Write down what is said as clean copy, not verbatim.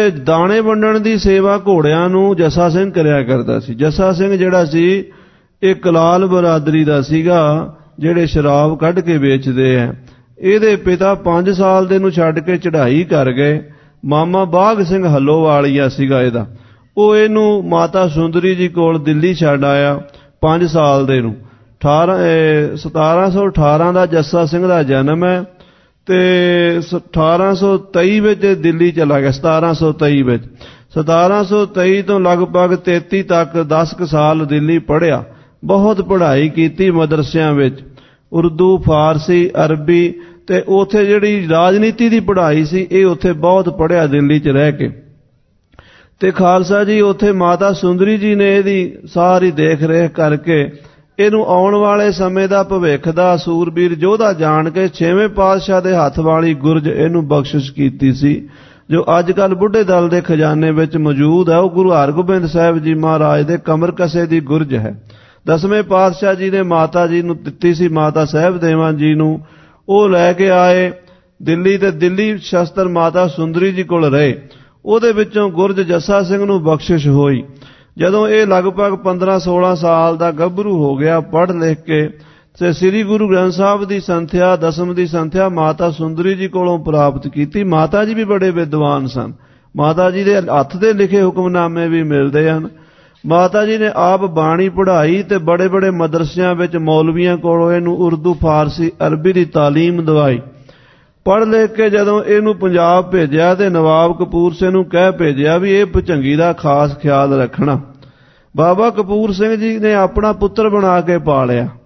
ਦਾਣੇ ਵੰਡਣ ਦੀ ਸੇਵਾ ਘੋੜਿਆਂ ਨੂੰ ਜੱਸਾ ਸਿੰਘ ਕਰਿਆ ਕਰਦਾ ਸੀ। ਜੱਸਾ ਸਿੰਘ ਜਿਹੜਾ ਸੀ ਇਹ ਕਲਾਲ ਬਰਾਦਰੀ ਦਾ ਸੀਗਾ, ਜਿਹੜੇ ਸ਼ਰਾਬ ਕੱਢ ਕੇ ਵੇਚਦੇ ਆ। ਇਹਦੇ ਪਿਤਾ 5 ਸਾਲ ਦੇ ਨੂੰ ਛੱਡ ਕੇ ਚੜ੍ਹਾਈ ਕਰ ਗਏ। ਮਾਮਾ ਬਾਘ ਸਿੰਘ ਹੱਲੋਵਾਲੀਆ ਸੀਗਾ ਇਹਦਾ, ਉਹ ਇਹਨੂੰ ਮਾਤਾ ਸੁੰਦਰੀ ਜੀ ਕੋਲ ਦਿੱਲੀ ਛੱਡ ਆਇਆ 5 ਸਾਲ ਦੇ ਨੂੰ। 1718 ਦਾ ਜੱਸਾ ਸਿੰਘ ਦਾ ਜਨਮ ਹੈ ਤੇ 1823 ਵਿੱਚ ਦਿੱਲੀ ਚਲਾ ਗਿਆ। 1723 ਵਿੱਚ 1723 ਤੋਂ ਲਗਭਗ 33 ਤੱਕ 10 ਸਾਲ ਦਿੱਲੀ ਪੜ੍ਹਿਆ। ਬਹੁਤ ਪੜ੍ਹਾਈ ਕੀਤੀ ਮਦਰਸਿਆਂ ਵਿੱਚ, ਉਰਦੂ, ਫਾਰਸੀ, ਅਰਬੀ, ਤੇ ਉੱਥੇ ਜਿਹੜੀ ਰਾਜਨੀਤੀ ਦੀ ਪੜ੍ਹਾਈ ਸੀ ਇਹ ਉੱਥੇ ਬਹੁਤ ਪੜ੍ਹਿਆ ਦਿੱਲੀ 'ਚ ਰਹਿ ਕੇ। ਤੇ ਖਾਲਸਾ ਜੀ ਉੱਥੇ ਮਾਤਾ ਸੁੰਦਰੀ ਜੀ ਨੇ ਇਹਦੀ ਸਾਰੀ ਦੇਖ ਰੇਖ ਕਰਕੇ ਇਹਨੂੰ ਆਉਣ ਵਾਲੇ ਸਮੇਂ ਦਾ ਭਵਿੱਖ ਦਾ ਸੂਰਬੀਰ ਯੋਧਾ ਜਾਣ ਕੇ 6ਵੇਂ ਪਾਤਸ਼ਾਹ ਦੇ ਹੱਥ ਵਾਲੀ ਗੁਰਜ ਇਹਨੂੰ ਬਖਸ਼ਿਸ਼ ਕੀਤੀ ਸੀ, ਜੋ ਅੱਜ ਕੱਲ੍ਹ ਬੁੱਢੇ ਦਲ ਦੇ ਖਜ਼ਾਨੇ ਵਿੱਚ ਮੌਜੂਦ ਹੈ। ਉਹ ਗੁਰੂ ਹਰਗੋਬਿੰਦ ਸਾਹਿਬ ਜੀ ਮਹਾਰਾਜ ਦੇ ਕਮਰ ਕਸੇ ਦੀ ਗੁਰਜ ਹੈ। 10ਵੇਂ ਪਾਤਸ਼ਾਹ ਜੀ ਨੇ ਮਾਤਾ ਜੀ ਨੂੰ ਦਿੱਤੀ ਸੀ, ਮਾਤਾ ਸਾਹਿਬ ਦੇਵਾਂ ਜੀ ਨੂੰ। ਉਹ ਲੈ ਕੇ ਆਏ ਦਿੱਲੀ ਤੇ ਦਿੱਲੀ ਸ਼ਸਤਰ ਮਾਤਾ ਸੁੰਦਰੀ ਜੀ ਕੋਲ ਰਹੇ। ਉਹਦੇ ਵਿੱਚੋਂ ਗੁਰਜ ਜੱਸਾ ਸਿੰਘ ਨੂੰ ਬਖਸ਼ਿਸ਼ ਹੋਈ। ਜਦੋਂ ਇਹ ਲਗਭਗ 15-16 ਸਾਲ ਦਾ ਗੱਭਰੂ ਹੋ ਗਿਆ, ਪੜ੍ਹ ਲਿਖ ਕੇ ਤੇ ਸ੍ਰੀ ਗੁਰੂ ਗ੍ਰੰਥ ਸਾਹਿਬ ਦੀ ਸੰਥਿਆ, ਦਸਮ ਦੀ ਸੰਥਿਆ ਮਾਤਾ ਸੁੰਦਰੀ ਜੀ ਕੋਲੋਂ ਪ੍ਰਾਪਤ ਕੀਤੀ। ਮਾਤਾ ਜੀ ਵੀ ਬੜੇ ਵਿਦਵਾਨ ਸਨ, ਮਾਤਾ ਜੀ ਦੇ ਹੱਥ ਦੇ ਲਿਖੇ ਹੁਕਮਨਾਮੇ ਵੀ ਮਿਲਦੇ ਹਨ। ਮਾਤਾ ਜੀ ਨੇ ਆਪ ਬਾਣੀ ਪੜ੍ਹਾਈ ਤੇ ਬੜੇ ਬੜੇ ਮਦਰਸਿਆਂ ਵਿੱਚ ਮੌਲਵੀਆਂ ਕੋਲੋਂ ਇਹਨੂੰ ਉਰਦੂ, ਫਾਰਸੀ, ਅਰਬੀ ਦੀ ਤਾਲੀਮ ਦਵਾਈ। ਪੜ੍ਹ ਲਿਖ ਕੇ ਜਦੋਂ ਇਹਨੂੰ ਪੰਜਾਬ ਭੇਜਿਆ ਤੇ ਨਵਾਬ ਕਪੂਰ ਸਿੰਘ ਨੂੰ ਕਹਿ ਭੇਜਿਆ ਵੀ ਇਹ ਭੁਜੰਗੀ ਦਾ ਖਾਸ ਖਿਆਲ ਰੱਖਣਾ। ਬਾਬਾ ਕਪੂਰ ਸਿੰਘ ਜੀ ਨੇ ਆਪਣਾ ਪੁੱਤਰ ਬਣਾ ਕੇ ਪਾਲਿਆ।